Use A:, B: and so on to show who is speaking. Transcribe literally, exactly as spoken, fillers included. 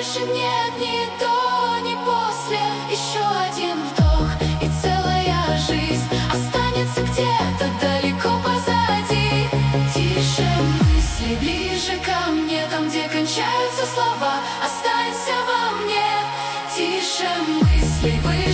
A: больше нет ни до, ни после. Еще один вдох, и целая жизнь останется где-то далеко позади. Тише мысли, ближе ко мне, там, где кончаются слова, останься во мне. Тише мысли, вы